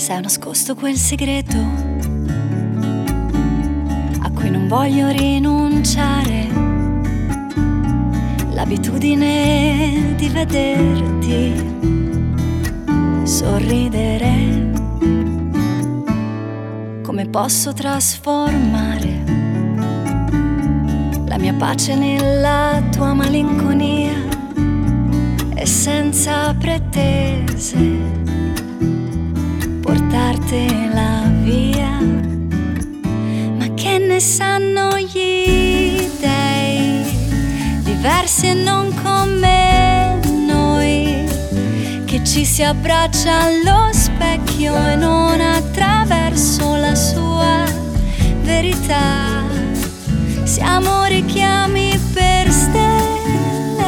Se ho nascosto quel segreto a cui non voglio rinunciare, l'abitudine di vederti sorridere. Come posso trasformare la mia pace nella tua malinconia e senza pretese portartela via? Ma che ne sanno gli dèi, diversi e non come noi, che ci si abbraccia allo specchio e non attraverso la sua verità. Siamo richiami per stelle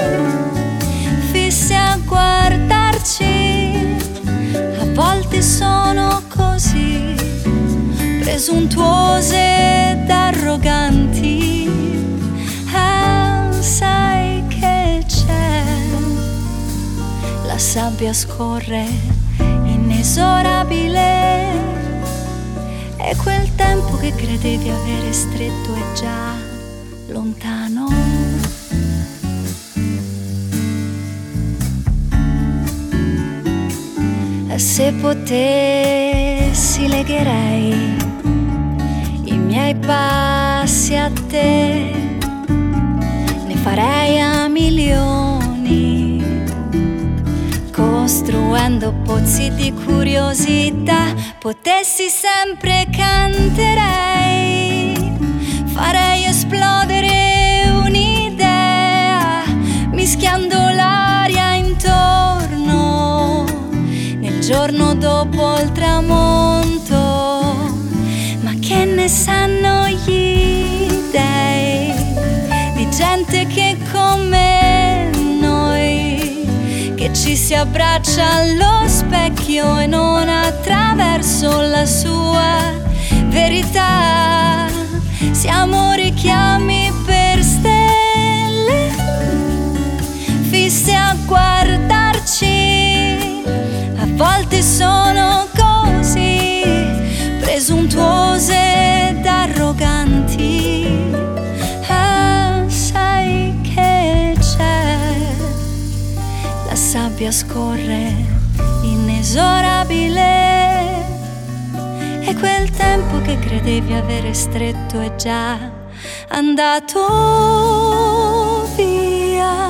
fisse a guardarci. A volte sono così presuntuose ed arroganti. Ah, sai che c'è, la sabbia scorre inesorabile, e quel tempo che credevi avere stretto è già lontano. Se potessi legherei i miei passi a te, ne farei a milioni, costruendo pozzi di curiosità. Potessi sempre canterei, farei esplodere un'idea, mischiando l'aria intorno nel giorno dopo il tramonto. Ma che ne sanno gli dèi di gente che come noi, che ci si abbraccia allo specchio e non attraverso la sua verità. Siamo richiami per stelle fisse a guardarci. A volte sono così presuntuose ed arroganti. Ah, sai che c'è, la sabbia scorre inesorabile, e quel tempo che credevi avere stretto è già andato via.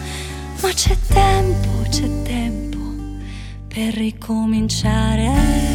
Ma c'è tempo per ricominciare.